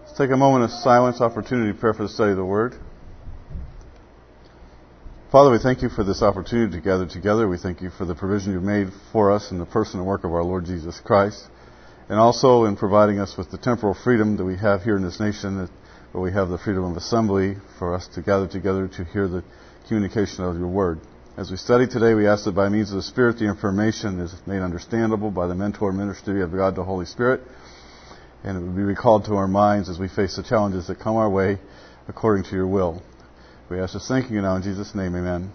Let's take a moment of silence, opportunity to prepare for the study of the Word. Father, we thank you for this opportunity to gather together. We thank you for the provision you've made for us in the person and work of our Lord Jesus Christ, and also in providing us with the temporal freedom that we have here in this nation, where we have the freedom of assembly for us to gather together to hear the communication of your Word. As we study today, we ask that by means of the Spirit, the information is made understandable by the mentor ministry of God, the Holy Spirit, and it would be recalled to our minds as we face the challenges that come our way according to your will. We ask this thanking you now in Jesus' name, amen.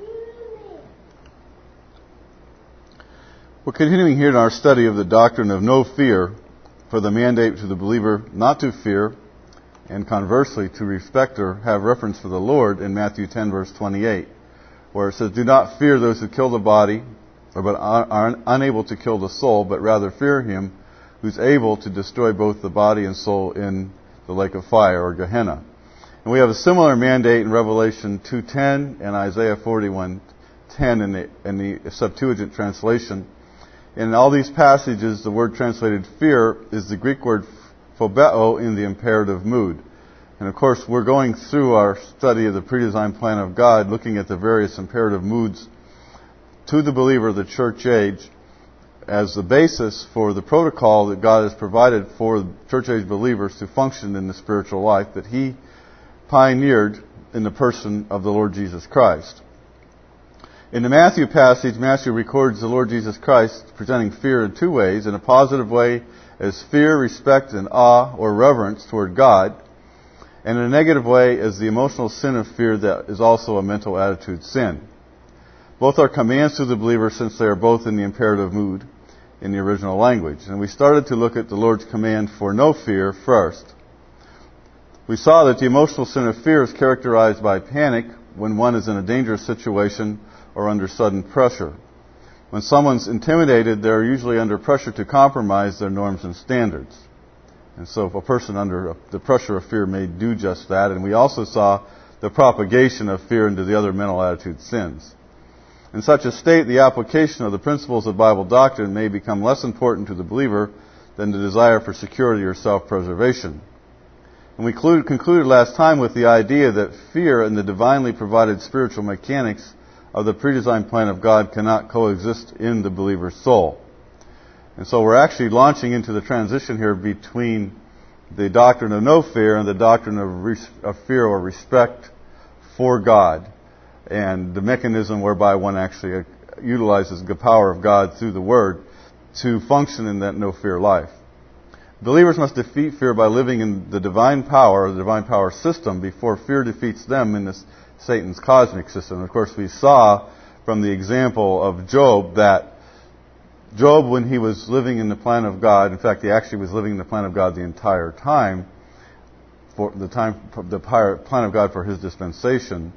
We're continuing here in our study of the doctrine of no fear, for the mandate to the believer not to fear, and conversely to respect or have reverence for the Lord in Matthew 10, verse 28, where it says, "Do not fear those who kill the body, but are unable to kill the soul, but rather fear him who's able to destroy both the body and soul in the lake of fire," or Gehenna. And we have a similar mandate in Revelation 2:10 and Isaiah 41:10 in the Septuagint translation. In all these passages, the word translated fear is the Greek word phobeo in the imperative mood. And of course, we're going through our study of the pre-designed plan of God, looking at the various imperative moods to the believer of the church age as the basis for the protocol that God has provided for church age believers to function in the spiritual life that He pioneered in the person of the Lord Jesus Christ. In the Matthew passage, Matthew records the Lord Jesus Christ presenting fear in two ways: in a positive way as fear, respect, and awe or reverence toward God, and in a negative way as the emotional sin of fear that is also a mental attitude sin. Both are commands to the believer since they are both in the imperative mood in the original language. And we started to look at the Lord's command for no fear first. We saw that the emotional sin of fear is characterized by panic when one is in a dangerous situation or under sudden pressure. When someone's intimidated, they're usually under pressure to compromise their norms and standards. And so if a person under the pressure of fear may do just that. And we also saw the propagation of fear into the other mental attitude sins. In such a state, the application of the principles of Bible doctrine may become less important to the believer than the desire for security or self-preservation. And we concluded last time with the idea that fear and the divinely provided spiritual mechanics of the pre-designed plan of God cannot coexist in the believer's soul. And so we're actually launching into the transition here between the doctrine of no fear and the doctrine of fear or respect for God, and the mechanism whereby one actually utilizes the power of God through the Word to function in that no fear life. Believers must defeat fear by living in the divine power, the divine power system, before fear defeats them in Satan's cosmic system. Of course, we saw from the example of Job that Job, when he was living in the plan of God, in fact, he actually was living in the plan of God the entire time, the plan of God for his dispensation,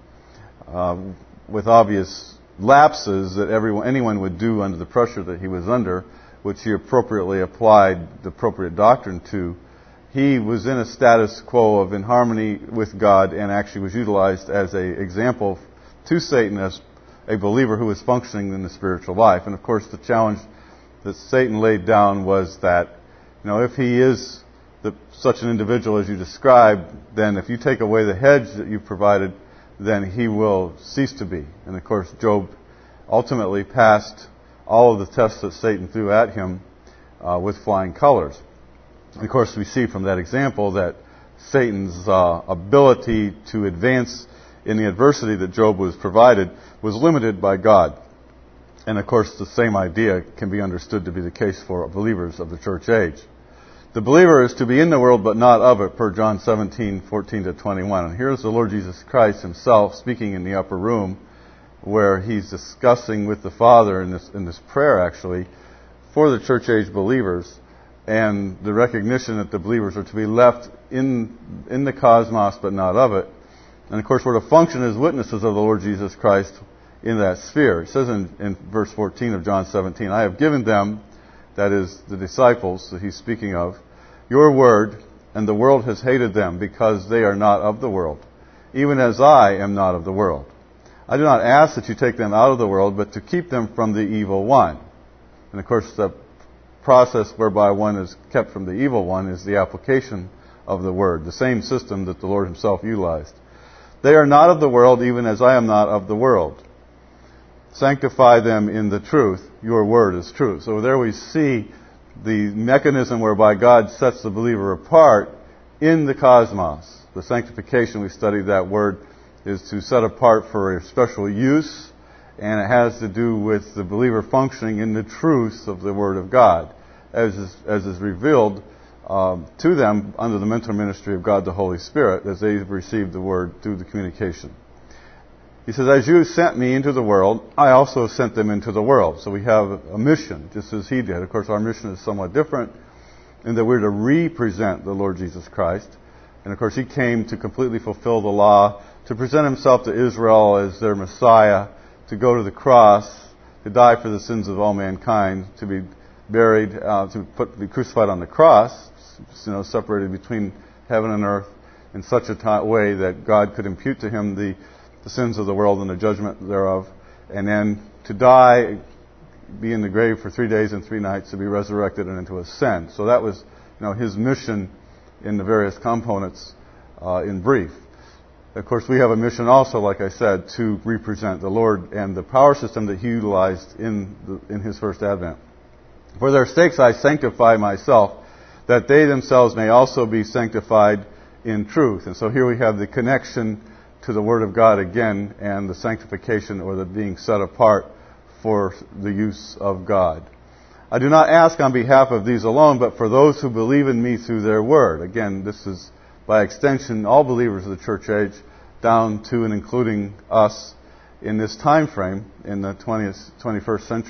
with obvious lapses that anyone would do under the pressure that he was under, which he appropriately applied the appropriate doctrine to. He was in a status quo of in harmony with God and actually was utilized as an example to Satan as a believer who was functioning in the spiritual life. And of course, the challenge that Satan laid down was that, if he is such an individual as you described, then if you take away the hedge that you provided, then he will cease to be. And of course, Job ultimately passed all of the tests that Satan threw at him with flying colors. And of course, we see from that example that Satan's ability to advance in the adversity that Job was provided was limited by God. And of course, the same idea can be understood to be the case for believers of the church age. The believer is to be in the world but not of it, per John 17:14-21. And here's the Lord Jesus Christ himself speaking in the upper room, where he's discussing with the Father in this prayer, actually, for the church age believers, and the recognition that the believers are to be left in the cosmos but not of it. And of course, we're to function as witnesses of the Lord Jesus Christ in that sphere. It says in verse 14 of John 17, "I have given them," that is, the disciples that he's speaking of, "your word, and the world has hated them because they are not of the world, even as I am not of the world. I do not ask that you take them out of the world, but to keep them from the evil one." And of course, the process whereby one is kept from the evil one is the application of the Word, the same system that the Lord Himself utilized. They are not of the world, even as I am not of the world. Sanctify them in the truth. Your word is truth. So there we see the mechanism whereby God sets the believer apart in the cosmos. The sanctification, we studied that word, is to set apart for a special use, and it has to do with the believer functioning in the truth of the Word of God, as is revealed to them under the mental ministry of God the Holy Spirit, as they've received the Word through the communication. He says, as you sent me into the world, I also sent them into the world. So we have a mission, just as He did. Of course, our mission is somewhat different in that we're to represent the Lord Jesus Christ. And of course, He came to completely fulfill the law, to present Himself to Israel as their Messiah, to go to the cross, to die for the sins of all mankind, to be buried, to be crucified on the cross, separated between heaven and earth in such a way that God could impute to Him the sins of the world and the judgment thereof, and then to die, be in the grave for 3 days and 3 nights, to be resurrected and to ascend. So that was, His mission in the various components in brief. Of course, we have a mission also, like I said, to represent the Lord and the power system that He utilized in His first advent. For their sakes I sanctify myself, that they themselves may also be sanctified in truth. And so here we have the connection to the Word of God again, and the sanctification, or the being set apart for the use of God. I do not ask on behalf of these alone, but for those who believe in me through their word. Again, this is by extension all believers of the church age, down to and including us in this time frame in the 20th and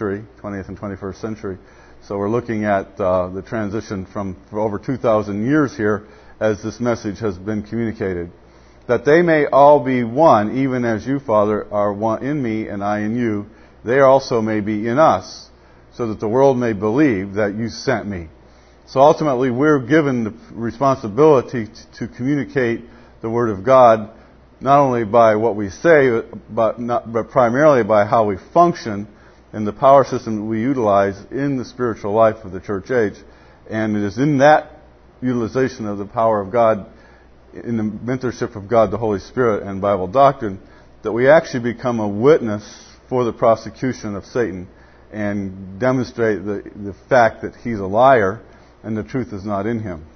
21st century. So we're looking at the transition for over 2,000 years here as this message has been communicated. That they may all be one, even as you, Father, are one in me and I in you, they also may be in us, so that the world may believe that you sent me. So ultimately, we're given the responsibility to communicate the Word of God, not only by what we say, but primarily by how we function and the power system that we utilize in the spiritual life of the church age. And it is in that utilization of the power of God, in the mentorship of God the Holy Spirit and Bible doctrine, that we actually become a witness for the prosecution of Satan and demonstrate the fact that he's a liar and the truth is not in him.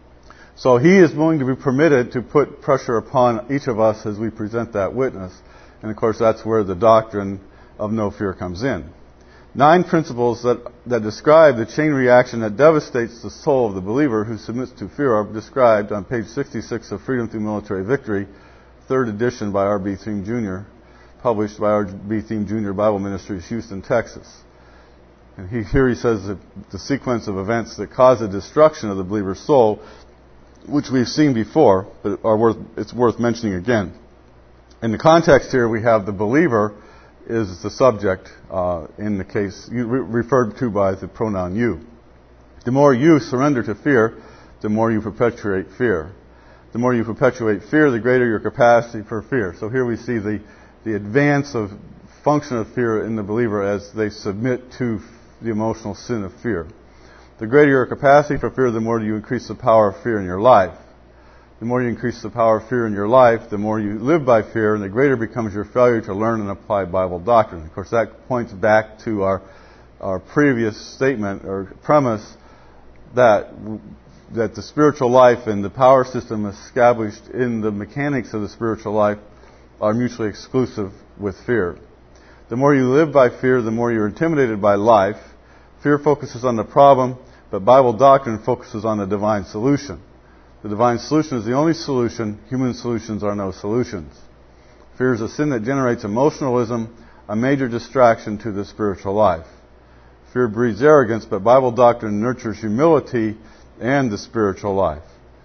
So he is going to be permitted to put pressure upon each of us as we present that witness. And of course, that's where the doctrine of no fear comes in. 9 principles that describe the chain reaction that devastates the soul of the believer who submits to fear are described on page 66 of Freedom Through Military Victory, 3rd edition by R.B. Thiem Jr., published by R.B. Thiem Jr. Bible Ministries, Houston, Texas. And here he says that the sequence of events that cause the destruction of the believer's soul, which we've seen before, but it's worth mentioning again. In the context here, we have the believer is the subject in the case referred to by the pronoun you. The more you surrender to fear, the more you perpetuate fear. The more you perpetuate fear, the greater your capacity for fear. So here we see the advance of function of fear in the believer as they submit to the emotional sin of fear. The greater your capacity for fear, the more you increase the power of fear in your life. The more you increase the power of fear in your life, the more you live by fear, and the greater becomes your failure to learn and apply Bible doctrine. Of course, that points back to our previous statement or premise that the spiritual life and the power system established in the mechanics of the spiritual life are mutually exclusive with fear. The more you live by fear, the more you're intimidated by life. Fear focuses on the problem, but Bible doctrine focuses on the divine solution. The divine solution is the only solution. Human solutions are no solutions. Fear is a sin that generates emotionalism, a major distraction to the spiritual life. Fear breeds arrogance, but Bible doctrine nurtures humility and the spiritual life.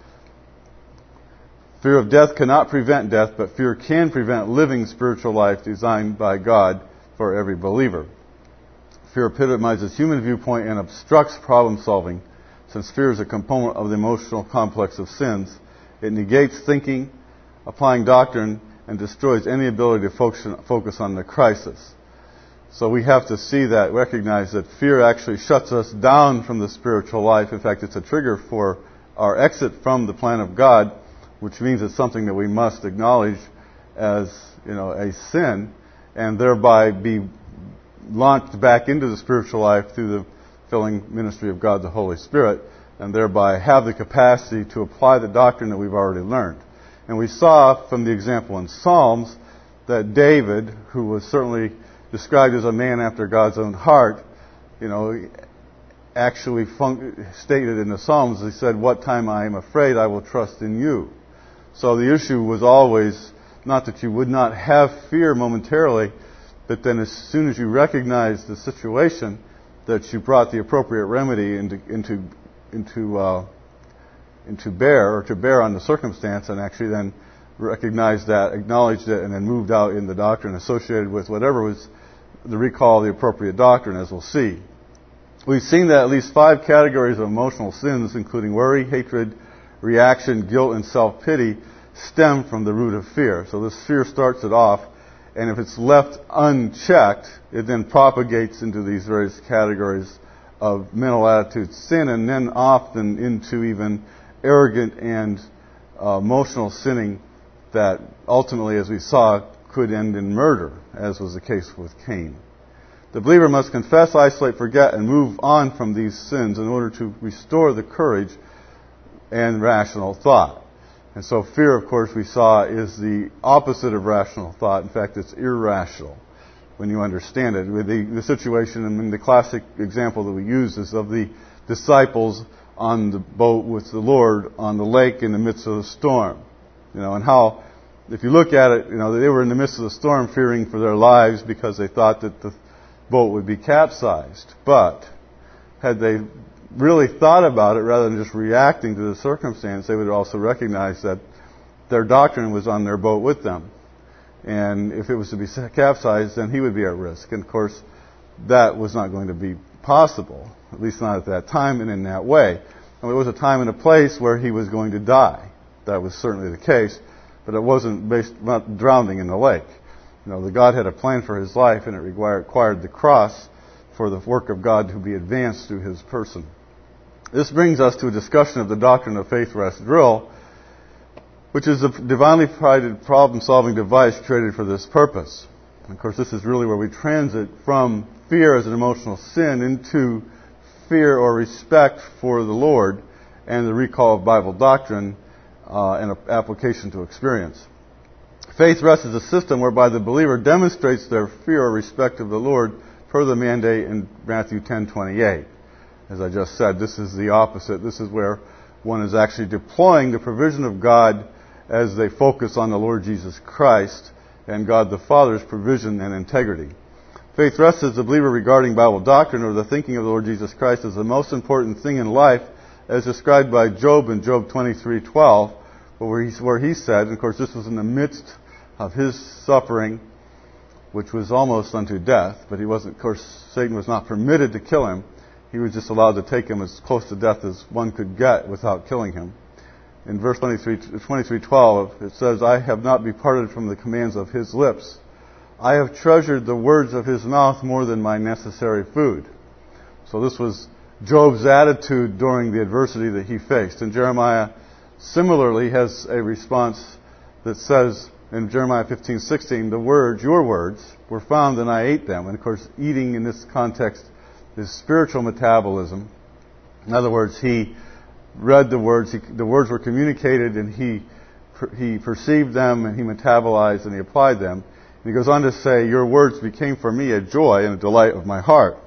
Fear of death cannot prevent death, but fear can prevent living spiritual life designed by God for every believer. Fear epitomizes human viewpoint and obstructs problem solving. Since fear is a component of the emotional complex of sins, it negates thinking, applying doctrine, and destroys any ability to focus on the crisis. So we have to see that, recognize that fear actually shuts us down from the spiritual life. In fact, it's a trigger for our exit from the plan of God, which means it's something that we must acknowledge as, a sin, and thereby be launched back into the spiritual life through the filling ministry of God the Holy Spirit, and thereby have the capacity to apply the doctrine that we've already learned. And we saw from the example in Psalms that David, who was certainly described as a man after God's own heart, actually stated in the Psalms, he said, "What time I am afraid, I will trust in you." So the issue was always not that you would not have fear momentarily, but then as soon as you recognized the situation, that you brought the appropriate remedy into bear on the circumstance, and actually then recognized that, acknowledged it, and then moved out in the doctrine associated with whatever was the recall of the appropriate doctrine, as we'll see. We've seen that at least 5 categories of emotional sins, including worry, hatred, reaction, guilt, and self-pity, stem from the root of fear. So this fear starts it off, and if it's left unchecked, it then propagates into these various categories of mental attitude sin, and then often into even arrogant and emotional sinning that ultimately, as we saw, could end in murder, as was the case with Cain. The believer must confess, isolate, forget, and move on from these sins in order to restore the courage and rational thought. And so fear, of course, we saw is the opposite of rational thought. In fact, it's irrational when you understand it. With the situation, the classic example that we use is of the disciples on the boat with the Lord on the lake in the midst of the storm. And how, if you look at it, they were in the midst of the storm fearing for their lives because they thought that the boat would be capsized. But had they really thought about it rather than just reacting to the circumstance, they would also recognize that their doctrine was on their boat with them. And if it was to be capsized, then he would be at risk. And of course, that was not going to be possible, at least not at that time and in that way. And there was a time and a place where he was going to die. That was certainly the case, but it wasn't not drowning in the lake. The God had a plan for his life, and it required the cross for the work of God to be advanced through his person. This brings us to a discussion of the doctrine of faith, rest, drill, which is a divinely provided problem-solving device created for this purpose. And of course, this is really where we transit from fear as an emotional sin into fear or respect for the Lord and the recall of Bible doctrine and application to experience. Faith rest is a system whereby the believer demonstrates their fear or respect of the Lord per the mandate in Matthew 10:28. As I just said, this is the opposite. This is where one is actually deploying the provision of God as they focus on the Lord Jesus Christ and God the Father's provision and integrity. Faith rests as the believer regarding Bible doctrine or the thinking of the Lord Jesus Christ as the most important thing in life, as described by Job in Job 23:12, where he said, and of course this was in the midst of his suffering, which was almost unto death, but he wasn't, of course, Satan was not permitted to kill him. He was just allowed to take him as close to death as one could get without killing him. In verse 23:12, it says, "I have not departed from the commands of his lips. I have treasured the words of his mouth more than my necessary food." So this was Job's attitude during the adversity that he faced. And Jeremiah similarly has a response that says in Jeremiah 15:16, your words, were found and I ate them. And of course, eating in this context is spiritual metabolism. In other words, he read the words, the words were communicated, and he perceived them, and he metabolized, and he applied them. And he goes on to say, "Your words became for me a joy and a delight of my heart,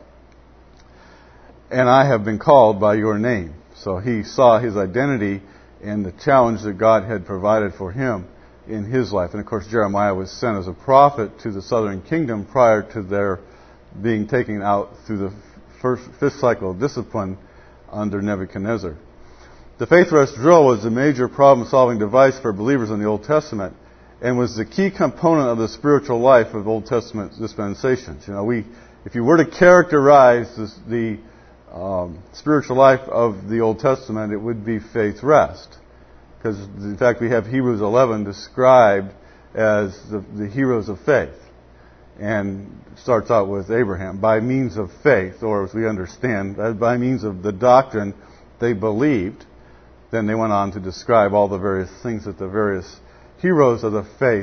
and I have been called by your name." So he saw his identity and the challenge that God had provided for him in his life. And of course, Jeremiah was sent as a prophet to the southern kingdom prior to their being taken out through the fifth cycle of discipline under Nebuchadnezzar. The faith rest drill was a major problem-solving device for believers in the Old Testament and was the key component of the spiritual life of Old Testament dispensations. If you were to characterize the spiritual life of the Old Testament, it would be faith rest. Because, in fact, we have Hebrews 11 described as the heroes of faith. And starts out with Abraham, by means of faith, or as we understand, by means of the doctrine they believed, then they went on to describe all the various things that the various heroes of the faith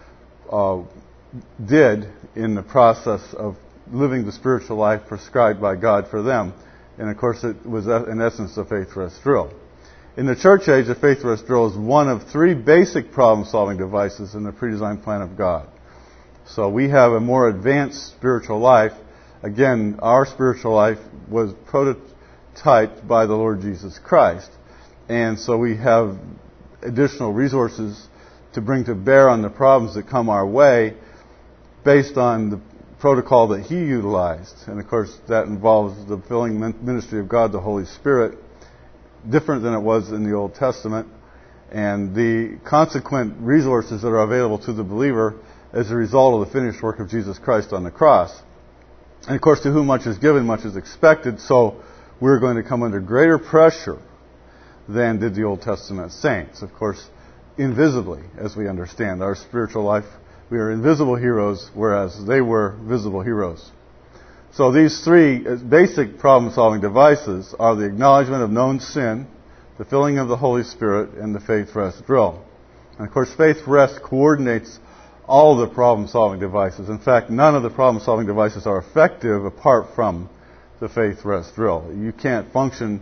did in the process of living the spiritual life prescribed by God for them. And of course, it was in essence a faith rest drill. In the church age, a faith rest drill is one of three basic problem-solving devices in the pre-designed plan of God. So we have a more advanced spiritual life. Again, our spiritual life was prototyped by the Lord Jesus Christ. And so we have additional resources to bring to bear on the problems that come our way based on the protocol that He utilized. And of course, that involves the filling ministry of God, the Holy Spirit, different than it was in the Old Testament, and the consequent resources that are available to the believer as a result of the finished work of Jesus Christ on the cross. And of course, to whom much is given, much is expected, so we're going to come under greater pressure than did the Old Testament saints. Of course, invisibly, as we understand. Our spiritual life, we are invisible heroes, whereas they were visible heroes. So these three basic problem-solving devices are the acknowledgement of known sin, the filling of the Holy Spirit, and the faith rest drill. And of course, faith rest coordinates all the problem-solving devices. In fact, none of the problem-solving devices are effective apart from the faith rest drill. You can't function.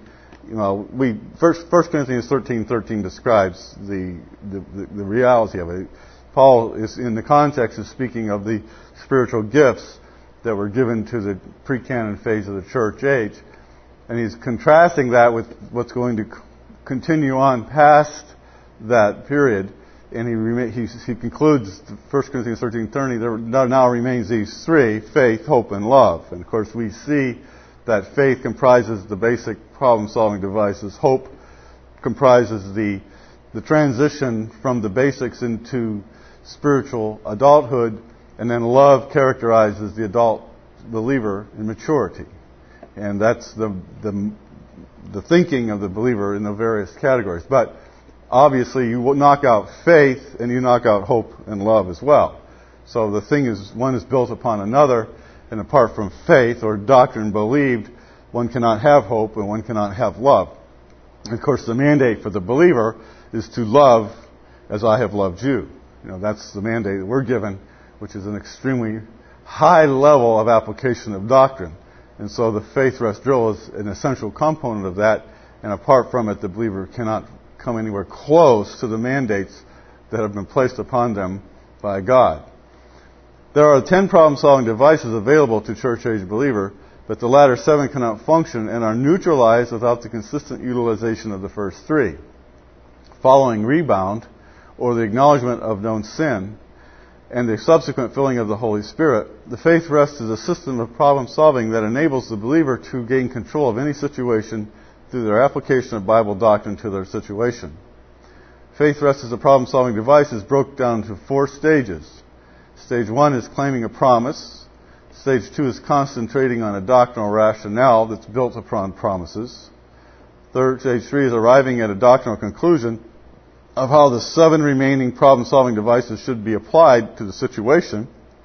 First Corinthians 13:13 describes the reality of it. Paul is in the context of speaking of the spiritual gifts that were given to the pre-canon phase of the church age, and he's contrasting that with what's going to continue on past that period. And he concludes 1 Corinthians 13:30. There now remains these three: faith, hope, and love. And of course, we see that faith comprises the basic problem-solving devices. Hope comprises the transition from the basics into spiritual adulthood, and then love characterizes the adult believer in maturity. And that's the thinking of the believer in the various categories. But obviously, you knock out faith and you knock out hope and love as well. So the thing is, one is built upon another, and apart from faith or doctrine believed, one cannot have hope and one cannot have love. And of course, the mandate for the believer is to love as I have loved you. That's the mandate that we're given, which is an extremely high level of application of doctrine. And so the faith rest drill is an essential component of that, and apart from it, the believer cannot come anywhere close to the mandates that have been placed upon them by God. There are 10 problem-solving devices available to church-age believer, but the latter 7 cannot function and are neutralized without the consistent utilization of the first 3. Following rebound, or the acknowledgement of known sin, and the subsequent filling of the Holy Spirit, the faith rest is a system of problem-solving that enables the believer to gain control of any situation through their application of Bible doctrine to their situation. Faith rest as a problem-solving device is broken down into 4 stages. Stage 1 is claiming a promise. Stage 2 is concentrating on a doctrinal rationale that's built upon promises. Stage 3 is arriving at a doctrinal conclusion of how the 7 remaining problem-solving devices should be applied to the situation.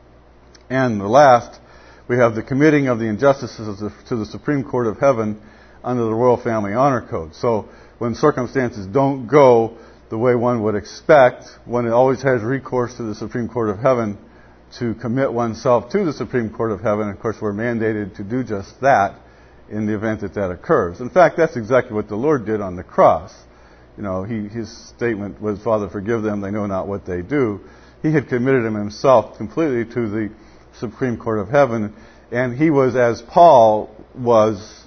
And the last, we have the committing of the injustices to the Supreme Court of Heaven under the Royal Family Honor Code. So when circumstances don't go the way one would expect, one always has recourse to the Supreme Court of Heaven to commit oneself to the Supreme Court of Heaven. Of course, we're mandated to do just that in the event that occurs. In fact, that's exactly what the Lord did on the cross. His statement was, Father, forgive them, they know not what they do. He had committed himself completely to the Supreme Court of Heaven, and he was, as Paul was,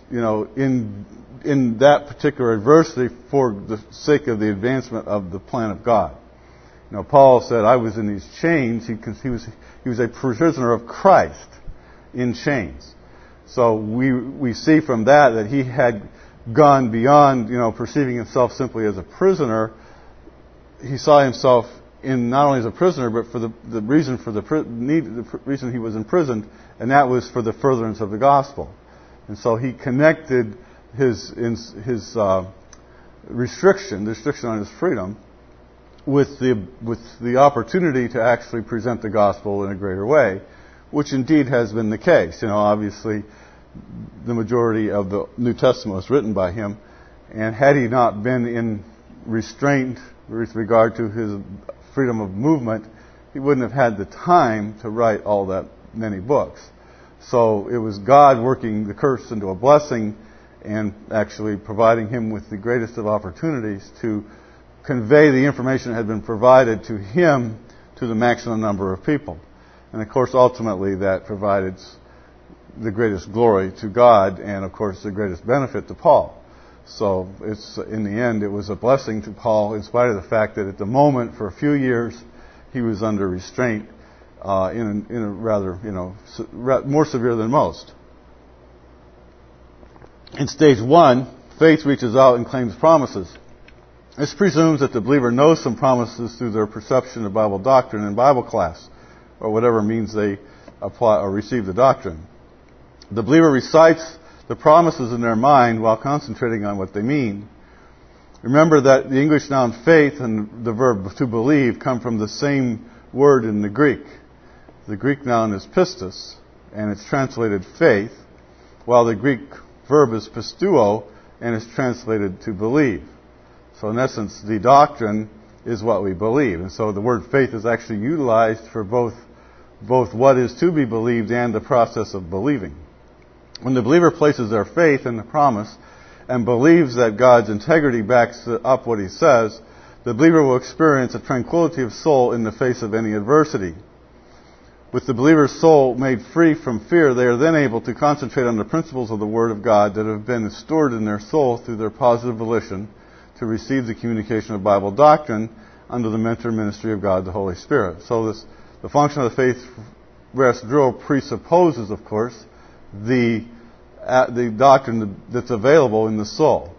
in that particular adversity for the sake of the advancement of the plan of God. Paul said, I was in these chains. He was a prisoner of Christ in chains. So we see from that he had gone beyond, perceiving himself simply as a prisoner. He saw himself not only as a prisoner, but for the reason the reason he was imprisoned, and that was for the furtherance of the gospel. And so he connected his restriction on his freedom, with the opportunity to actually present the gospel in a greater way, which indeed has been the case. Obviously, the majority of the New Testament was written by him, And had he not been in restraint with regard to his freedom of movement, he wouldn't have had the time to write all that many books. So it was God working the curse into a blessing and actually providing him with the greatest of opportunities to convey the information that had been provided to him to the maximum number of people. And of course, ultimately, that provided the greatest glory to God and, of course, the greatest benefit to Paul. So in the end, it was a blessing to Paul in spite of the fact that at the moment, for a few years, he was under restraint in a rather, more severe than most. In stage 1, faith reaches out and claims promises. This presumes that the believer knows some promises through their perception of Bible doctrine in Bible class, or whatever means they apply or receive the doctrine. The believer recites the promises in their mind while concentrating on what they mean. Remember that the English noun faith and the verb to believe come from the same word in the Greek. The Greek noun is pistis, and it's translated faith, while the Greek verb is pisteuo, and it's translated to believe. So in essence, the doctrine is what we believe. And so the word faith is actually utilized for both what is to be believed and the process of believing. When the believer places their faith in the promise and believes that God's integrity backs up what he says, the believer will experience a tranquility of soul in the face of any adversity. With the believer's soul made free from fear, they are then able to concentrate on the principles of the Word of God that have been stored in their soul through their positive volition to receive the communication of Bible doctrine under the mentor ministry of God, the Holy Spirit. So the function of the faith rest drill presupposes, of course, the doctrine that's available in the soul.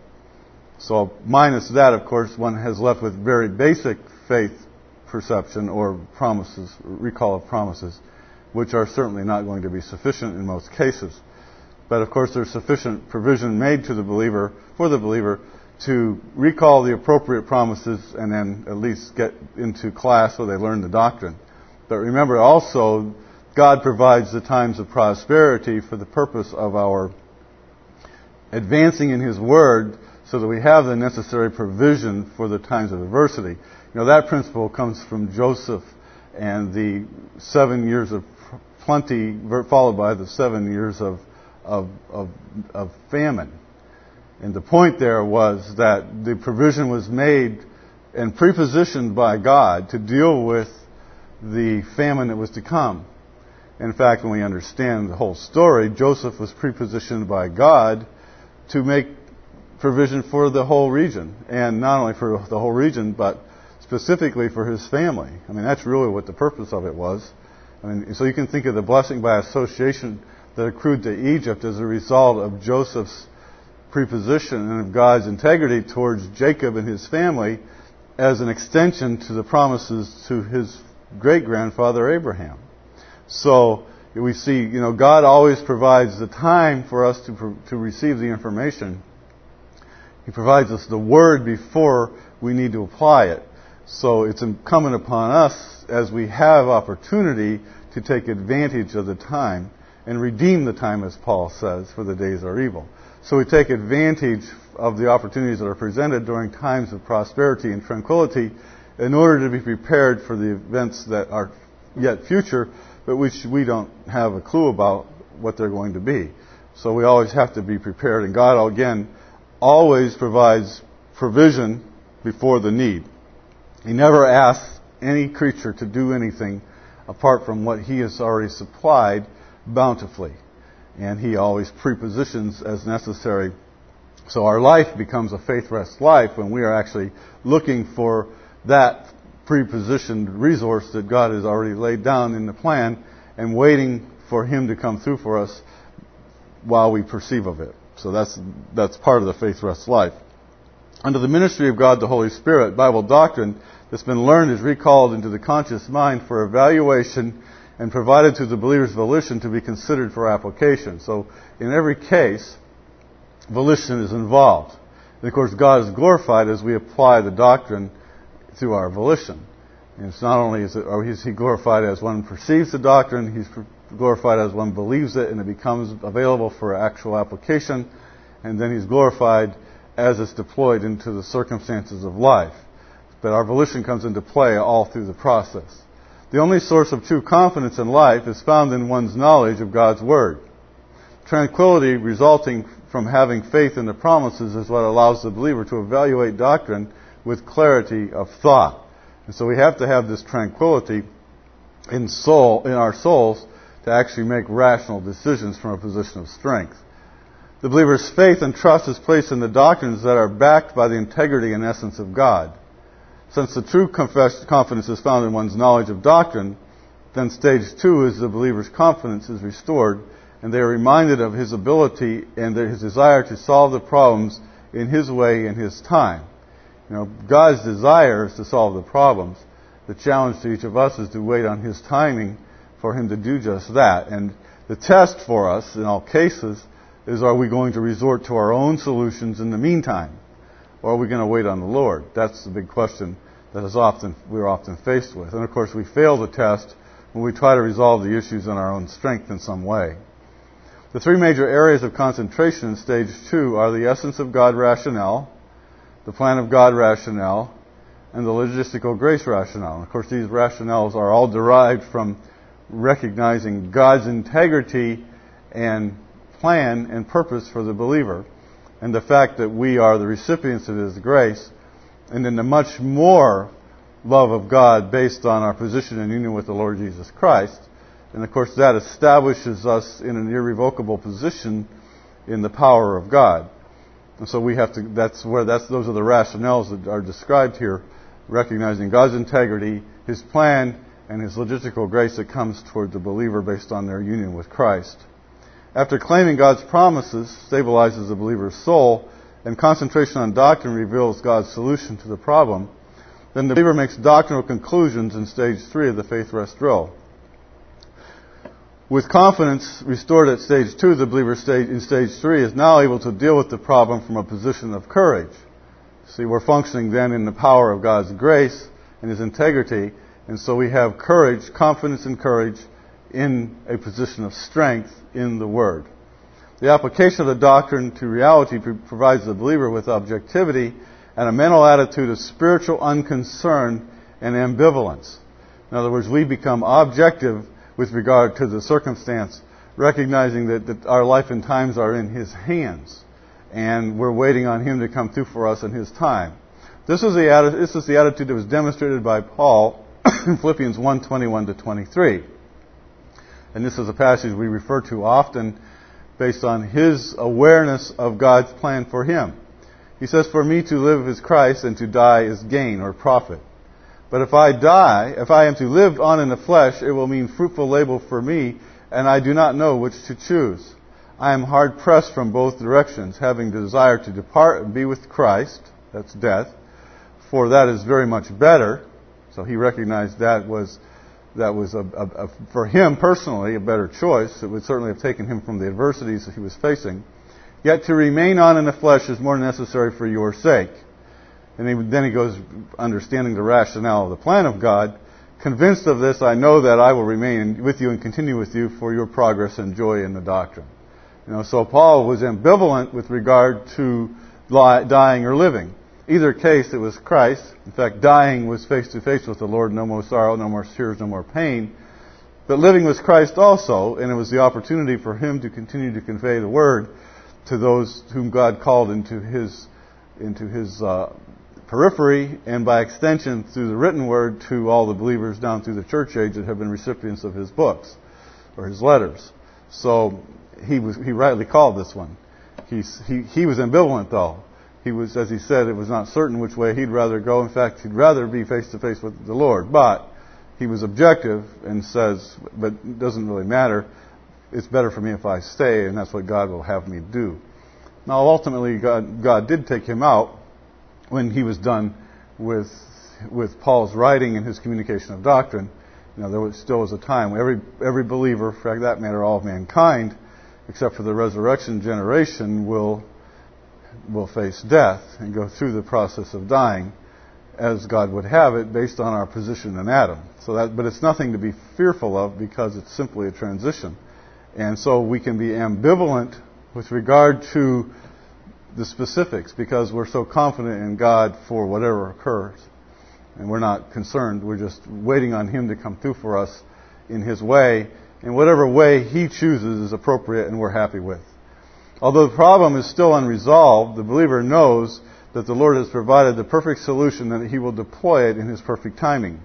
So minus that, of course, one has left with very basic faith perception or promises, recall of promises, which are certainly not going to be sufficient in most cases. But of course, there's sufficient provision made to the believer, for the believer, to recall the appropriate promises and then at least get into class where they learn the doctrine. But remember also, God provides the times of prosperity for the purpose of our advancing in His Word so that we have the necessary provision for the times of adversity. That principle comes from Joseph and the 7 years of plenty followed by the 7 years of famine. And the point there was that the provision was made and prepositioned by God to deal with the famine that was to come. In fact, when we understand the whole story, Joseph was prepositioned by God to make provision for the whole region. And not only for the whole region, but specifically for his family. That's really what the purpose of it was. So you can think of the blessing by association that accrued to Egypt as a result of Joseph's preposition and of God's integrity towards Jacob and his family as an extension to the promises to his great-grandfather Abraham. So we see, God always provides the time for us to receive the information. He provides us the Word before we need to apply it. So it's incumbent upon us, as we have opportunity, to take advantage of the time and redeem the time, as Paul says, for the days are evil. So we take advantage of the opportunities that are presented during times of prosperity and tranquility in order to be prepared for the events that are yet future, but which we don't have a clue about what they're going to be. So we always have to be prepared. And God, again, always provides provision before the need. He never asks any creature to do anything apart from what He has already supplied bountifully. And He always prepositions as necessary. So our life becomes a faith rest life when we are actually looking for that prepositioned resource that God has already laid down in the plan and waiting for Him to come through for us while we perceive of it. So that's part of the faith rest life. Under the ministry of God the Holy Spirit, Bible doctrine that's been learned is recalled into the conscious mind for evaluation and provided to the believer's volition to be considered for application. So in every case, volition is involved. And of course, God is glorified as we apply the doctrine through our volition. And it's not only is He glorified as one perceives the doctrine, He's glorified as one believes it and it becomes available for actual application. And then He's glorified as it's deployed into the circumstances of life. But our volition comes into play all through the process. The only source of true confidence in life is found in one's knowledge of God's Word. Tranquility resulting from having faith in the promises is what allows the believer to evaluate doctrine with clarity of thought. And so we have to have this tranquility in our souls to actually make rational decisions from a position of strength. The believer's faith and trust is placed in the doctrines that are backed by the integrity and essence of God. Since the true confidence is found in one's knowledge of doctrine, then stage 2 is the believer's confidence is restored, and they are reminded of his ability and his desire to solve the problems in his way and his time. God's desire is to solve the problems. The challenge to each of us is to wait on His timing for Him to do just that. And the test for us, in all cases, is, are we going to resort to our own solutions in the meantime? Or are we going to wait on the Lord? That's the big question that we're often faced with. And of course, we fail the test when we try to resolve the issues in our own strength in some way. The 3 major areas of concentration in stage 2 are the essence of God rationale, the plan of God rationale, and the logistical grace rationale. And of course, these rationales are all derived from recognizing God's integrity and plan and purpose for the believer, and the fact that we are the recipients of His grace, and in the much more love of God based on our position in union with the Lord Jesus Christ. And of course, that establishes us in an irrevocable position in the power of God. And so we have to, those are the rationales that are described here, recognizing God's integrity, His plan, and His logistical grace that comes toward the believer based on their union with Christ. After claiming God's promises stabilizes the believer's soul, and concentration on doctrine reveals God's solution to the problem, then the believer makes doctrinal conclusions in stage 3 of the faith rest drill. With confidence restored at stage 2, the believer in stage 3 is now able to deal with the problem from a position of courage. See, we're functioning then in the power of God's grace and His integrity, and so we have courage, confidence and courage in a position of strength in the Word. The application of the doctrine to reality provides the believer with objectivity and a mental attitude of spiritual unconcern and ambivalence. In other words, we become objective with regard to the circumstance, recognizing that our life and times are in His hands, and we're waiting on Him to come through for us in His time. This is the attitude that was demonstrated by Paul in Philippians 1:21-23. And this is a passage we refer to often based on his awareness of God's plan for him. He says, "For me to live is Christ, and to die is gain or profit. But if I am to live on in the flesh, it will mean fruitful labor for me, and I do not know which to choose. I am hard pressed from both directions, having the desire to depart and be with Christ," that's death, "for that is very much better." So he recognized that was for him personally a better choice. It would certainly have taken him from the adversities that he was facing. "Yet to remain on in the flesh is more necessary for your sake." And then he goes, understanding the rationale of the plan of God, "Convinced of this, I know that I will remain with you and continue with you for your progress and joy in the doctrine." So Paul was ambivalent with regard to dying or living. Either case, it was Christ. In fact, dying was face to face with the Lord, no more sorrow, no more tears, no more pain. But living was Christ also, and it was the opportunity for him to continue to convey the word to those whom God called into his periphery, and by extension through the written word to all the believers down through the church age that have been recipients of his books or his letters. So he rightly called this one. He was ambivalent though. He was, as he said, it was not certain which way he'd rather go. In fact, he'd rather be face to face with the Lord. But he was objective and says, but it doesn't really matter. It's better for me if I stay, and that's what God will have me do. Now, ultimately, God did take him out when he was done with Paul's writing and his communication of doctrine. There still was a time when every believer, for that matter, all of mankind, except for the resurrection generation, will face death and go through the process of dying as God would have it based on our position in Adam. But it's nothing to be fearful of because it's simply a transition. And so we can be ambivalent with regard to the specifics because we're so confident in God for whatever occurs. And we're not concerned. We're just waiting on Him to come through for us in His way. And whatever way He chooses is appropriate and we're happy with. Although the problem is still unresolved, the believer knows that the Lord has provided the perfect solution and that He will deploy it in His perfect timing.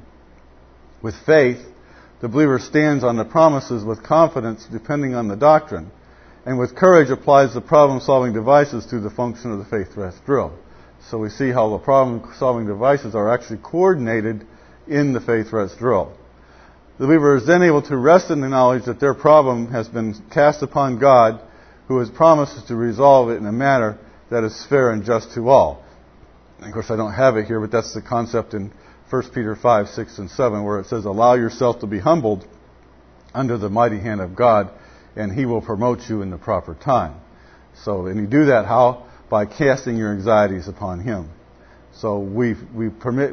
With faith, the believer stands on the promises with confidence depending on the doctrine, and with courage applies the problem-solving devices to the function of the faith rest drill. So we see how the problem-solving devices are actually coordinated in the faith rest drill. The believer is then able to rest in the knowledge that their problem has been cast upon God, who has promised to resolve it in a manner that is fair and just to all. And of course, I don't have it here, but that's the concept in 1 Peter 5, 6, and 7, where it says, allow yourself to be humbled under the mighty hand of God, and He will promote you in the proper time. So, and you do that how? By casting your anxieties upon Him. So we lay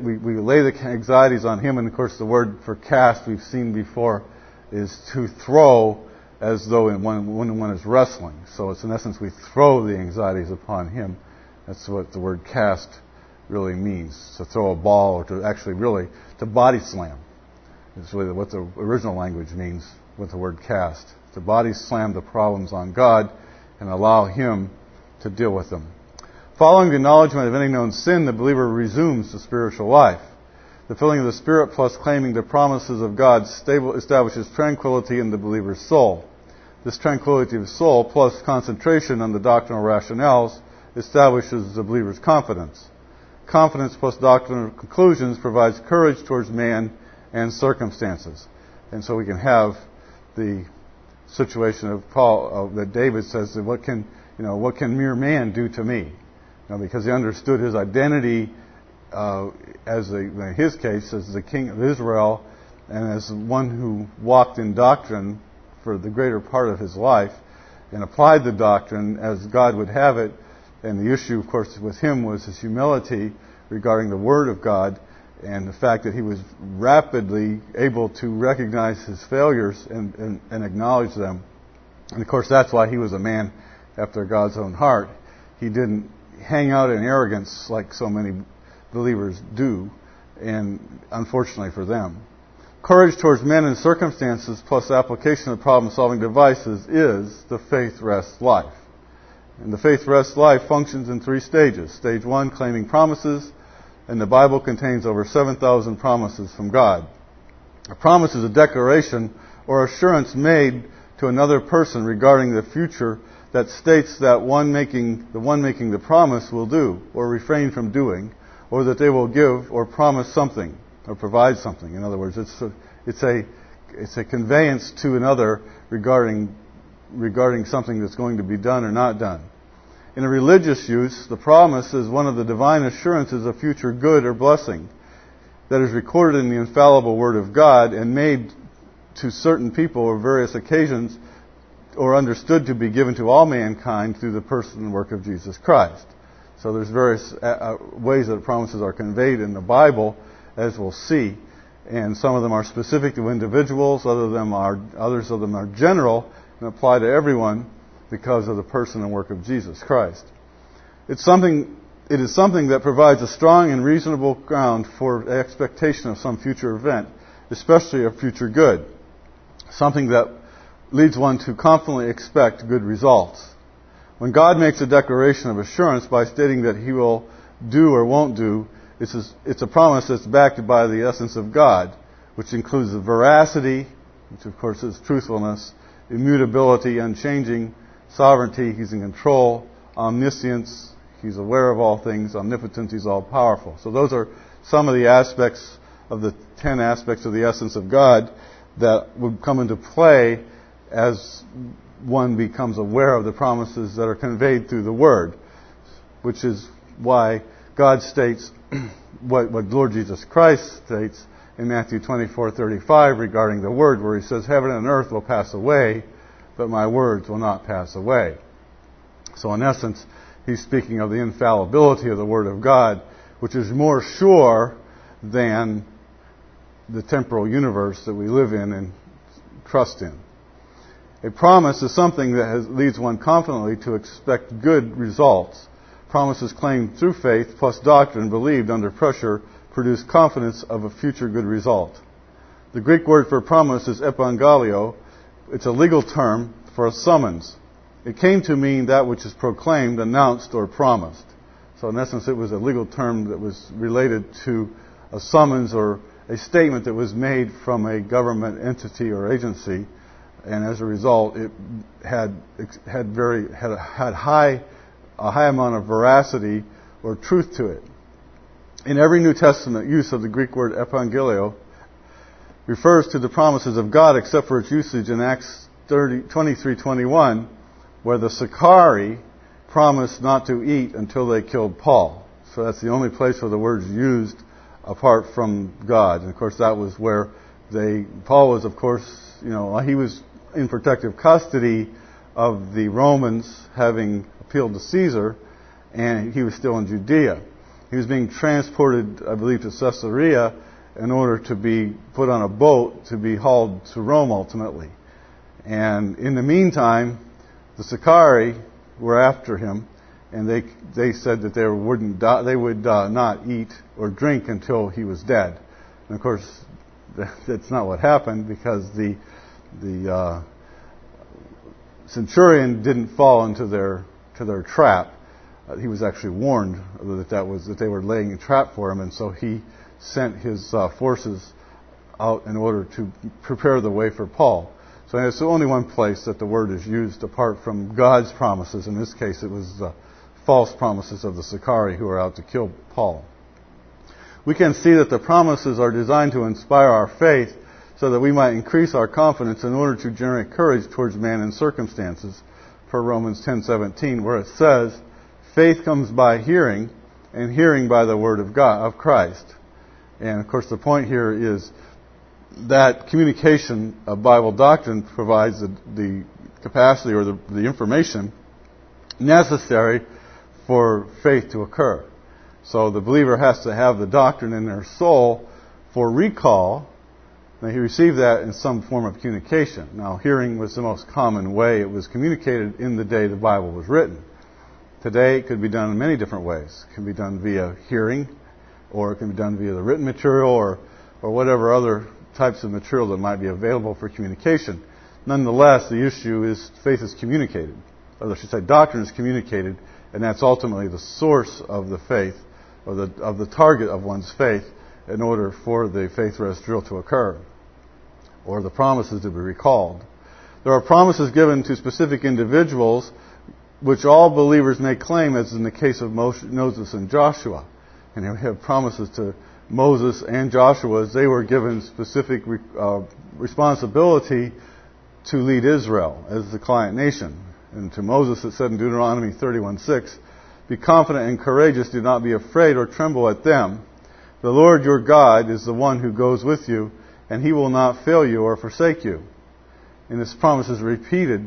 the anxieties on Him, and of course the word for cast we've seen before is to throw, as though when one is wrestling. So it's in essence we throw the anxieties upon Him. That's what the word cast really means. To throw a ball, or to actually really to body slam. It's really what the original language means with the word cast. To body slam the problems on God and allow Him to deal with them. Following the acknowledgement of any known sin, the believer resumes the spiritual life. The filling of the Spirit plus claiming the promises of God establishes tranquility in the believer's soul. This tranquility of soul plus concentration on the doctrinal rationales establishes the believer's confidence. Confidence plus doctrinal conclusions provides courage towards man and circumstances. And so we can have the situation of Paul, that David says, that what can mere man do to me? Because he understood his identity in his case, as the king of Israel and as one who walked in doctrine for the greater part of his life and applied the doctrine as God would have it. And the issue, of course, with him was his humility regarding the Word of God and the fact that he was rapidly able to recognize his failures and acknowledge them. And, of course, that's why he was a man after God's own heart. He didn't hang out in arrogance like so many believers do, and unfortunately for them. Courage towards men and circumstances plus application of problem-solving devices is the faith rest life. And the faith rest life functions in 3 stages. Stage 1, claiming promises, and the Bible contains over 7,000 promises from God. A promise is a declaration or assurance made to another person regarding the future that states that the one making the promise will do or refrain from doing, or that they will give or promise something or provide something. In other words, it's a conveyance to another regarding something that's going to be done or not done. In a religious use, the promise is one of the divine assurances of future good or blessing that is recorded in the infallible Word of God and made to certain people or various occasions or understood to be given to all mankind through the person and work of Jesus Christ. So there's various ways that promises are conveyed in the Bible, as we'll see. And some of them are specific to individuals, others of them are general and apply to everyone because of the person and work of Jesus Christ. It is something that provides a strong and reasonable ground for expectation of some future event, especially of future good. Something that leads one to confidently expect good results. When God makes a declaration of assurance by stating that He will do or won't do, it's a promise that's backed by the essence of God, which includes the veracity, which of course is truthfulness, immutability, unchanging, sovereignty, He's in control, omniscience, He's aware of all things, omnipotence, He's all-powerful. So those are some of the aspects of the 10 aspects of the essence of God that would come into play as one becomes aware of the promises that are conveyed through the Word, which is why God states what Lord Jesus Christ states in Matthew 24:35 regarding the Word, where He says, heaven and earth will pass away, but my words will not pass away. So in essence, He's speaking of the infallibility of the Word of God, which is more sure than the temporal universe that we live in and trust in. A promise is something that leads one confidently to expect good results. promises claimed through faith plus doctrine believed under pressure produce confidence of a future good result. The Greek word for promise is epangalio. It's a legal term for a summons. It came to mean that which is proclaimed, announced, or promised. So in essence, it was a legal term that was related to a summons or a statement that was made from a government entity or agency, and as a result, it had a high amount of veracity or truth to it. In every New Testament use of the Greek word epangelio refers to the promises of God, except for its usage in Acts 23:21, where the Sicarii promised not to eat until they killed Paul. So that's the only place where the word is used apart from God. And of course, that was where Paul was, of course, he was in protective custody of the Romans, having appealed to Caesar, and he was still in Judea. He was being transported, I believe, to Caesarea in order to be put on a boat to be hauled to Rome ultimately. And in the meantime, the Sicarii were after him, and they said that they would not eat or drink until he was dead. And of course, that's not what happened, because the centurion didn't fall into their trap. He was actually warned that they were laying a trap for him, and so he sent his forces out in order to prepare the way for Paul. So it's the only one place that the word is used apart from God's promises. In this case, it was false promises of the Sicarii who are out to kill Paul. We can see that the promises are designed to inspire our faith so that we might increase our confidence in order to generate courage towards man and circumstances, per Romans 10:17, where it says, faith comes by hearing, and hearing by the word of God, of Christ. And of course, the point here is that communication of Bible doctrine provides the capacity or the information necessary for faith to occur. So the believer has to have the doctrine in their soul for recall. Now, he received that in some form of communication. Now, hearing was the most common way it was communicated in the day the Bible was written. Today, it could be done in many different ways. It can be done via hearing, or it can be done via the written material, or whatever other types of material that might be available for communication. Nonetheless, the issue is faith is communicated. Or I should say, doctrine is communicated, and that's ultimately the source of the faith, or of the target of one's faith, in order for the faith rest drill to occur, or the promises to be recalled. There are promises given to specific individuals which all believers may claim, as in the case of Moses and Joshua. And here we have promises to Moses and Joshua as they were given specific responsibility to lead Israel as the client nation. And to Moses it said in Deuteronomy 31:6, be confident and courageous, do not be afraid or tremble at them. The Lord your God is the one who goes with you, and He will not fail you or forsake you. And this promise is repeated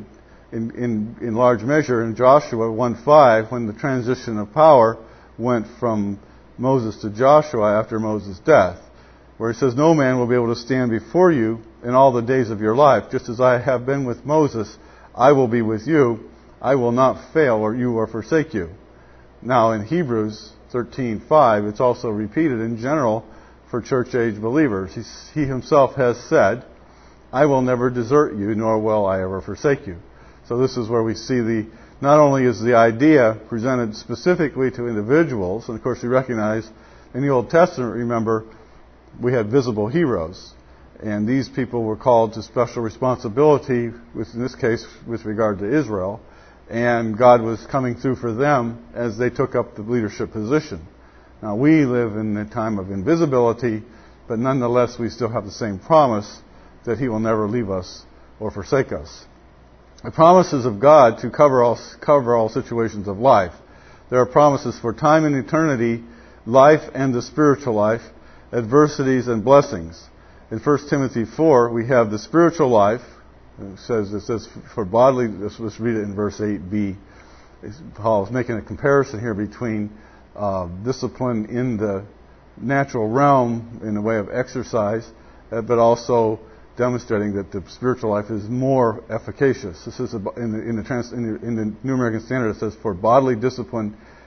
in large measure in Joshua 1:5, when the transition of power went from Moses to Joshua after Moses' death, where it says, no man will be able to stand before you in all the days of your life. Just as I have been with Moses, I will be with you. I will not fail or forsake you. Now in Hebrews 13:5, it's also repeated in general for church-age believers. He himself has said, I will never desert you, nor will I ever forsake you. So this is where we see not only is the idea presented specifically to individuals, and of course we recognize in the Old Testament, remember, we had visible heroes. And these people were called to special responsibility, in this case with regard to Israel. And God was coming through for them as they took up the leadership position. Now we live in a time of invisibility, but nonetheless we still have the same promise that He will never leave us or forsake us. The promises of God to cover all situations of life. There are promises for time and eternity, life and the spiritual life, adversities and blessings. In 1 Timothy 4, we have the spiritual life. It says for bodily, let's read it in verse 8b. Paul is making a comparison here between discipline in the natural realm in the way of exercise, but also demonstrating that the spiritual life is more efficacious. This is in the New American Standard. It says for bodily discipline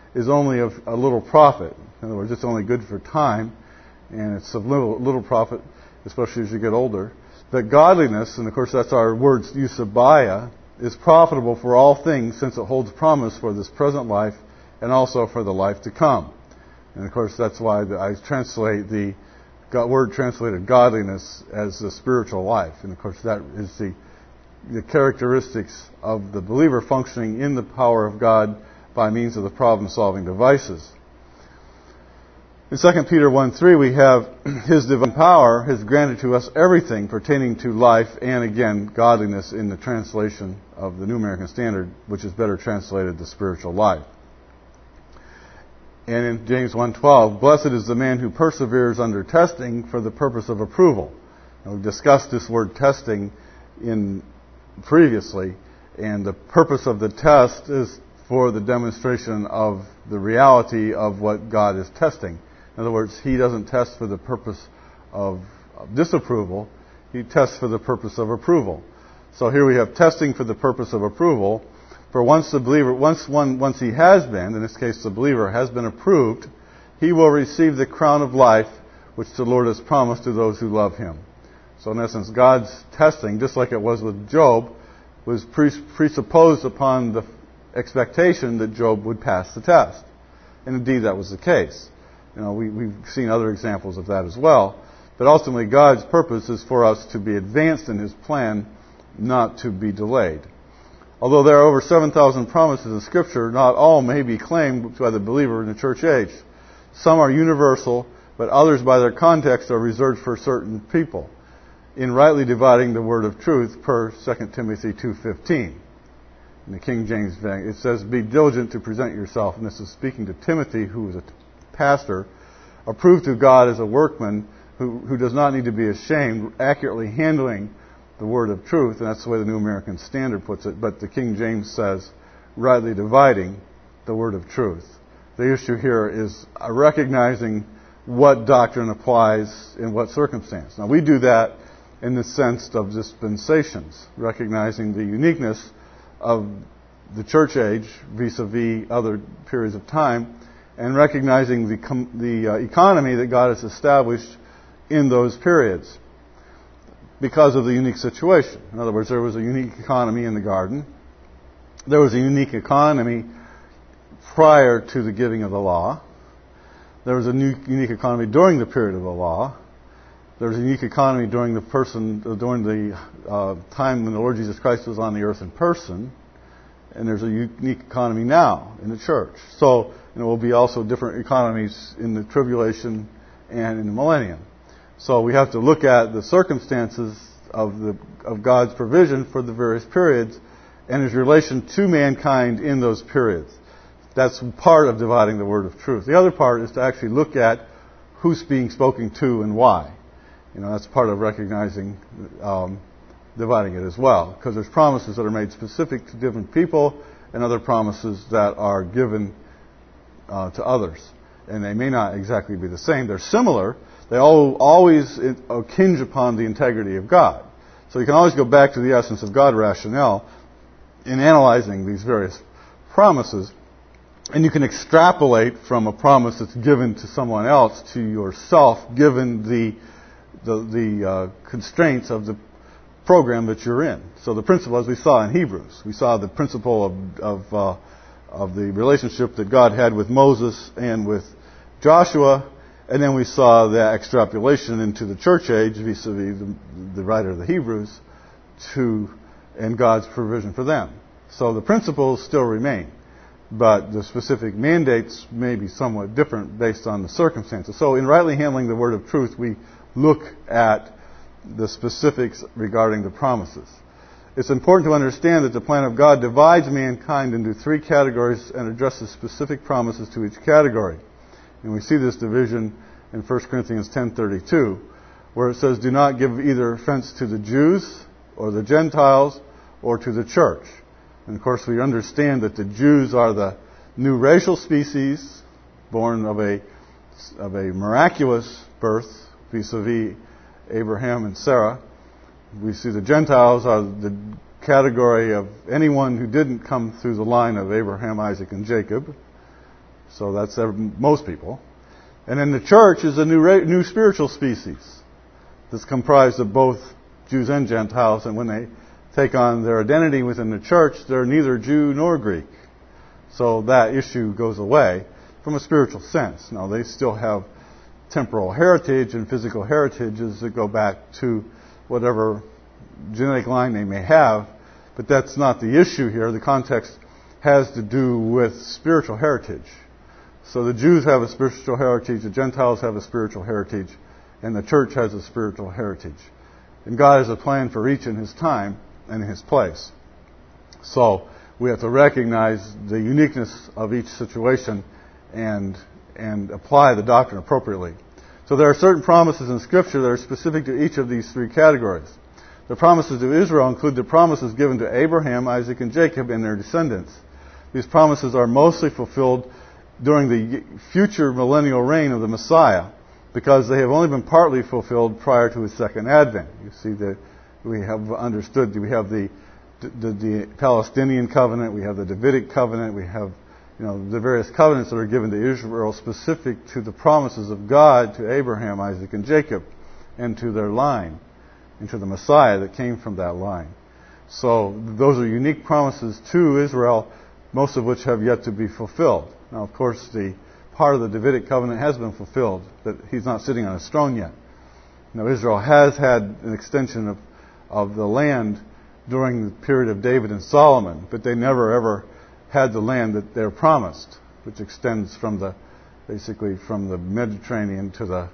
is only of a little profit. In other words, it's only good for time, and it's of little profit, especially as you get older. That godliness, and of course that's our word's use of baya, is profitable for all things, since it holds promise for this present life and also for the life to come. And of course that's why I translate the word translated godliness as the spiritual life. And of course that is the characteristics of the believer functioning in the power of God by means of the problem-solving devices. In 2 Peter 1:3 we have His divine power has granted to us everything pertaining to life and, again, godliness in the translation of the New American Standard, which is better translated the spiritual life. And in James 1:12, blessed is the man who perseveres under testing for the purpose of approval. Now, we've discussed this word testing previously, and the purpose of the test is for the demonstration of the reality of what God is testing. In other words, He doesn't test for the purpose of disapproval. He tests for the purpose of approval. So here we have testing for the purpose of approval. For once the believer, once he has been, in this case the believer, has been approved, he will receive the crown of life which the Lord has promised to those who love Him. So in essence, God's testing, just like it was with Job, was presupposed upon the expectation that Job would pass the test. And indeed that was the case. We've seen other examples of that as well. But ultimately, God's purpose is for us to be advanced in His plan, not to be delayed. Although there are over 7,000 promises in Scripture, not all may be claimed by the believer in the church age. Some are universal, but others by their context are reserved for certain people, in rightly dividing the word of truth per 2 Timothy 2:15. In the King James, it says, be diligent to present yourself. And this is speaking to Timothy, who is a pastor, approved to God as a workman who does not need to be ashamed, accurately handling the word of truth. And that's the way the New American Standard puts it. But the King James says, rightly dividing the word of truth. The issue here is recognizing what doctrine applies in what circumstance. Now, we do that in the sense of dispensations, recognizing the uniqueness of the church age vis-a-vis other periods of time, and recognizing the economy that God has established in those periods because of the unique situation. In other words, there was a unique economy in the garden. There was a unique economy prior to the giving of the law. There was a unique economy during the period of the law. There was a unique economy during the time when the Lord Jesus Christ was on the earth in person. And there's a unique economy now in the church. So there will be also different economies in the tribulation and in the millennium. So we have to look at the circumstances of God's provision for the various periods and His relation to mankind in those periods. That's part of dividing the word of truth. The other part is to actually look at who's being spoken to and why. That's part of recognizing dividing it as well, because there's promises that are made specific to different people and other promises that are given to others. And they may not exactly be the same. They're similar. They always hinge upon the integrity of God. So you can always go back to the essence of God rationale in analyzing these various promises. And you can extrapolate from a promise that's given to someone else to yourself, given the constraints of the program that you're in. So the principle, as we saw in Hebrews, we saw the principle of the relationship that God had with Moses and with Joshua, and then we saw the extrapolation into the church age vis-a-vis the writer of the Hebrews and God's provision for them. So the principles still remain, but the specific mandates may be somewhat different based on the circumstances. So in rightly handling the word of truth, we look at the specifics regarding the promises. It's important to understand that the plan of God divides mankind into three categories and addresses specific promises to each category. And we see this division in 1 Corinthians 10:32, where it says, do not give either offense to the Jews or the Gentiles or to the church. And of course we understand that the Jews are the new racial species born of a miraculous birth vis-a-vis Abraham and Sarah. We see the Gentiles are the category of anyone who didn't come through the line of Abraham, Isaac, and Jacob. So that's most people. And then the church is a new spiritual species that's comprised of both Jews and Gentiles. And when they take on their identity within the church, they're neither Jew nor Greek. So that issue goes away from a spiritual sense. Now, they still have temporal heritage and physical heritages that go back to whatever genetic line they may have, but that's not the issue here. The context has to do with spiritual heritage. So the Jews have a spiritual heritage, the Gentiles have a spiritual heritage, and the church has a spiritual heritage. And God has a plan for each in His time and in His place. So we have to recognize the uniqueness of each situation and apply the doctrine appropriately. So there are certain promises in Scripture that are specific to each of these three categories. The promises to Israel include the promises given to Abraham, Isaac, and Jacob and their descendants. These promises are mostly fulfilled during the future millennial reign of the Messiah, because they have only been partly fulfilled prior to His second advent. You see that we have understood that we have the Palestinian covenant, we have the Davidic covenant, we have the various covenants that are given to Israel specific to the promises of God to Abraham, Isaac, and Jacob, and to their line, and to the Messiah that came from that line. So those are unique promises to Israel, most of which have yet to be fulfilled. Now, of course, the part of the Davidic covenant has been fulfilled, but he's not sitting on his throne yet. Israel has had an extension of the land during the period of David and Solomon, but they never ever had the land that they're promised, which extends basically from the Mediterranean to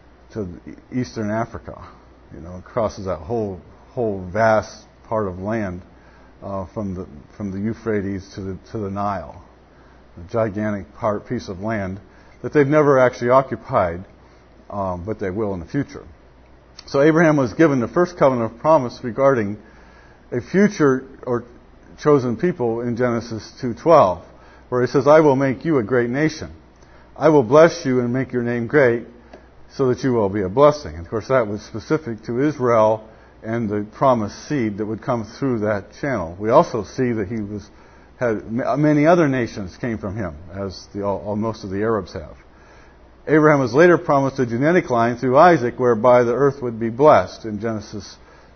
eastern Africa. It crosses that whole vast part of land from the Euphrates to the Nile, a gigantic piece of land that they've never actually occupied, but they will in the future. So Abraham was given the first covenant of promise regarding a future or chosen people in Genesis 2:12, where He says, "I will make you a great nation. I will bless you and make your name great, so that you will be a blessing." And of course, that was specific to Israel and the promised seed that would come through that channel. We also see that had many other nations came from him, as most of the Arabs have. Abraham was later promised a genetic line through Isaac, whereby the earth would be blessed in Genesis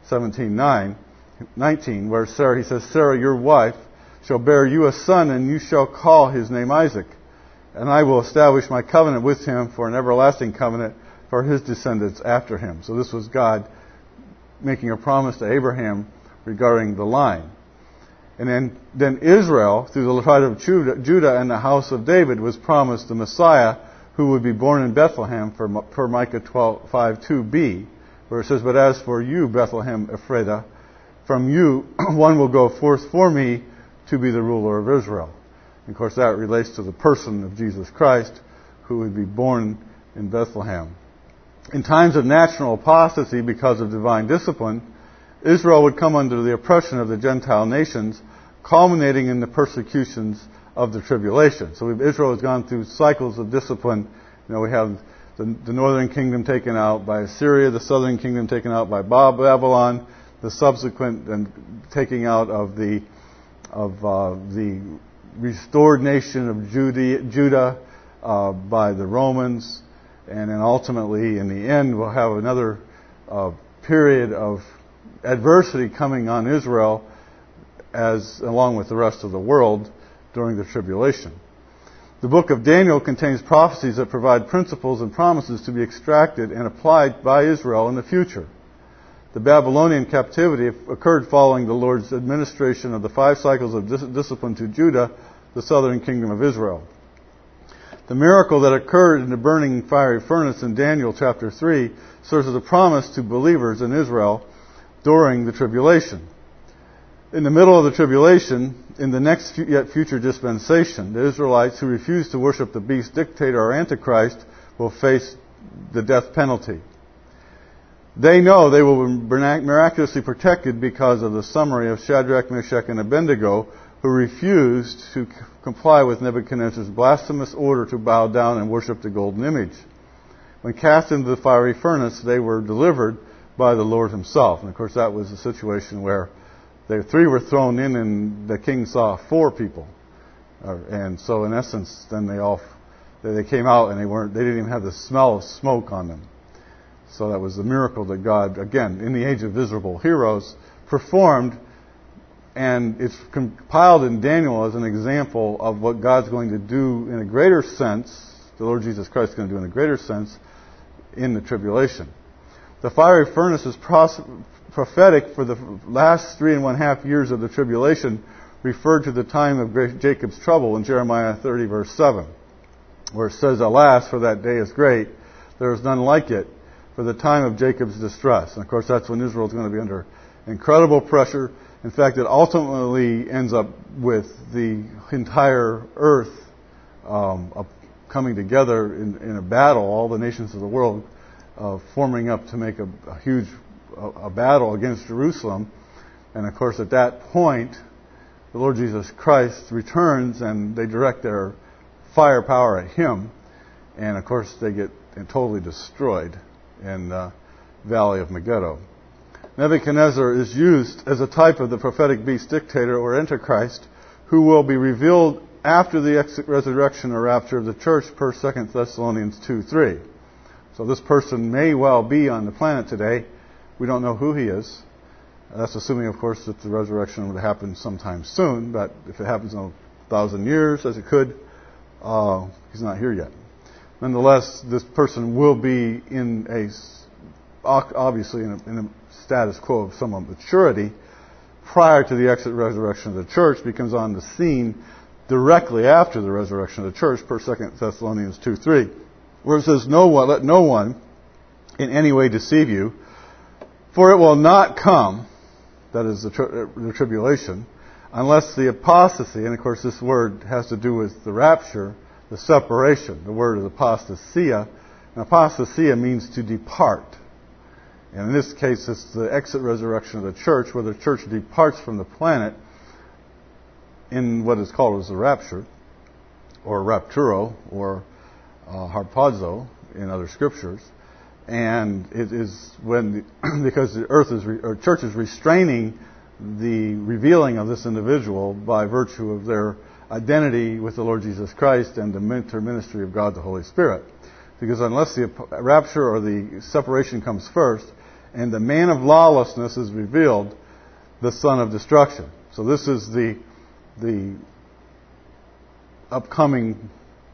17:19, where He says, "Sarah, your wife, shall bear you a son, and you shall call his name Isaac. And I will establish my covenant with him for an everlasting covenant for his descendants after him." So this was God making a promise to Abraham regarding the line. And then Israel, through the tribe of Judah and the house of David, was promised the Messiah who would be born in Bethlehem, per Micah 5:2b, where it says, "But as for you, Bethlehem Ephrathah, from you one will go forth for me to be the ruler of Israel." And of course, that relates to the person of Jesus Christ, who would be born in Bethlehem. In times of national apostasy because of divine discipline, Israel would come under the oppression of the Gentile nations, culminating in the persecutions of the tribulation. So Israel has gone through cycles of discipline. We have the northern kingdom taken out by Assyria, the southern kingdom taken out by Babylon, the subsequent taking out of the restored nation of Judah by the Romans, and then ultimately, in the end, we'll have another period of adversity coming on Israel, along with the rest of the world, during the tribulation. The book of Daniel contains prophecies that provide principles and promises to be extracted and applied by Israel in the future. The Babylonian captivity occurred following the Lord's administration of the 5 cycles of discipline to Judah, the southern kingdom of Israel. The miracle that occurred in the burning fiery furnace in Daniel chapter 3 serves as a promise to believers in Israel during the tribulation. In the middle of the tribulation, in the next yet future dispensation, the Israelites who refuse to worship the beast dictator or Antichrist will face the death penalty. They know they will be miraculously protected because of the summary of Shadrach, Meshach, and Abednego, who refused to comply with Nebuchadnezzar's blasphemous order to bow down and worship the golden image. When cast into the fiery furnace, they were delivered by the Lord Himself. And of course, that was a situation where the 3 were thrown in, and the king saw 4 people And so in essence, then they came out and they didn't even have the smell of smoke on them. So that was the miracle that God, again, in the age of visible heroes, performed. And it's compiled in Daniel as an example of what God's going to do in a greater sense, the Lord Jesus Christ is going to do in a greater sense in the tribulation. The fiery furnace is prophetic for the last 3.5 years of the tribulation, referred to the time of Jacob's trouble in Jeremiah 30, verse 7, where it says, "Alas, for that day is great, there is none like it, for the time of Jacob's distress." And of course, that's when Israel is going to be under incredible pressure. In fact, it ultimately ends up with the entire earth coming together in a battle, all the nations of the world forming up to make a huge battle against Jerusalem. And of course, at that point, the Lord Jesus Christ returns and they direct their firepower at Him. And of course, they get totally destroyed in the Valley of Megiddo. Nebuchadnezzar is used as a type of the prophetic beast dictator or Antichrist who will be revealed after the resurrection or rapture of the church per 2 Thessalonians 2:3. So this person may well be on the planet today. We don't know who he is. That's assuming, of course, that the resurrection would happen sometime soon. But if it happens in 1,000 years, as it could, he's not here yet. Nonetheless, this person will be obviously in a status quo of somewhat maturity prior to the resurrection of the church, becomes on the scene directly after the resurrection of the church per 2 Thessalonians 2:3, where it says, "Let no one in any way deceive you, for it will not come," that is the tribulation, "unless the apostasy," and of course this word has to do with the rapture, the separation. The word is apostasia, and apostasia means to depart. And in this case, it's the exit resurrection of the church, where the church departs from the planet in what is called as the rapture, or rapturo, or harpazo in other scriptures. And it is when, because the church is restraining the revealing of this individual by virtue of their identity with the Lord Jesus Christ and the ministry of God the Holy Spirit. Because unless the rapture or the separation comes first, and the man of lawlessness is revealed, the son of destruction. So this is the upcoming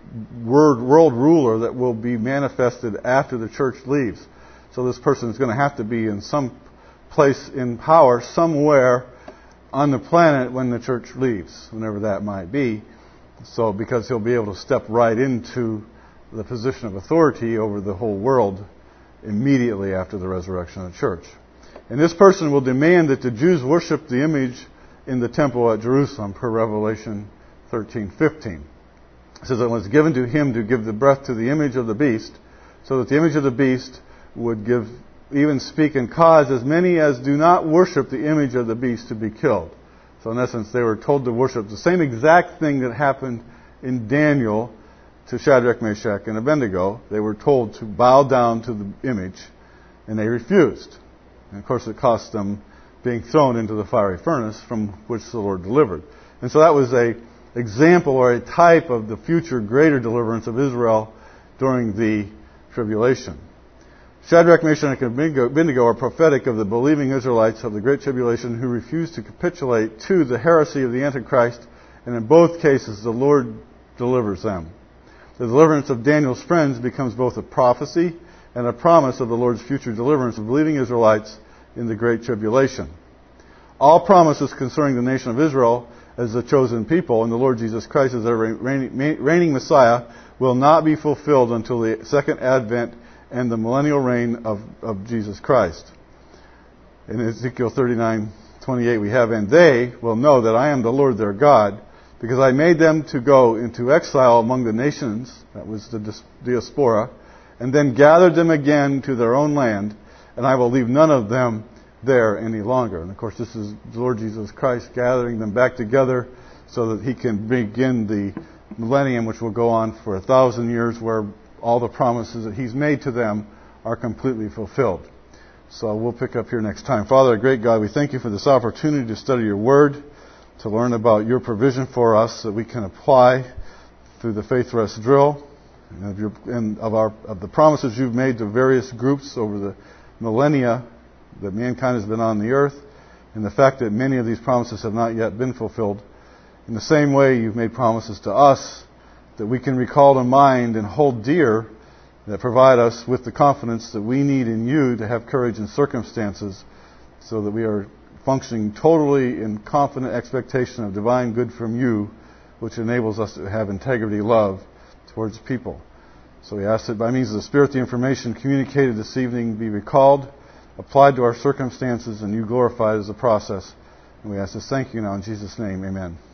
world ruler that will be manifested after the church leaves. So this person is going to have to be in some place in power somewhere on the planet when the church leaves, whenever that might be. So because he'll be able to step right into the position of authority over the whole world immediately after the resurrection of the church. And this person will demand that the Jews worship the image in the temple at Jerusalem, per Revelation 13:15. It says, "It was given to him to give the breath to the image of the beast, so that the image of the beast would even speak and cause as many as do not worship the image of the beast to be killed." So in essence, they were told to worship the same exact thing that happened in Daniel to Shadrach, Meshach, and Abednego. They were told to bow down to the image, and they refused. And of course, it cost them being thrown into the fiery furnace from which the Lord delivered. And so that was an example or a type of the future greater deliverance of Israel during the tribulation. Shadrach, Meshach, and Abednego are prophetic of the believing Israelites of the Great Tribulation who refused to capitulate to the heresy of the Antichrist, and in both cases the Lord delivers them. The deliverance of Daniel's friends becomes both a prophecy and a promise of the Lord's future deliverance of believing Israelites in the Great Tribulation. All promises concerning the nation of Israel as the chosen people and the Lord Jesus Christ as their reigning Messiah will not be fulfilled until the second advent and the millennial reign of Jesus Christ. In Ezekiel 39:28 we have, "And they will know that I am the Lord their God, because I made them to go into exile among the nations," that was the diaspora, "and then gathered them again to their own land, and I will leave none of them there any longer." And of course, this is the Lord Jesus Christ gathering them back together so that He can begin the millennium, which will go on for 1,000 years, where all the promises that He's made to them are completely fulfilled. So we'll pick up here next time. Father, great God, we thank You for this opportunity to study Your Word. to learn about your provision for us that we can apply through the Faith Rest drill and of the promises you've made to various groups over the millennia that mankind has been on the earth, and the fact that many of these promises have not yet been fulfilled. In the same way, you've made promises to us that we can recall to mind and hold dear, that provide us with the confidence that we need in you to have courage in circumstances, so that we are functioning totally in confident expectation of divine good from you, which enables us to have integrity love towards people. So we ask that by means of the Spirit, the information communicated this evening be recalled, applied to our circumstances, and you glorified as a process. And we ask this, thank you now in Jesus' name, amen.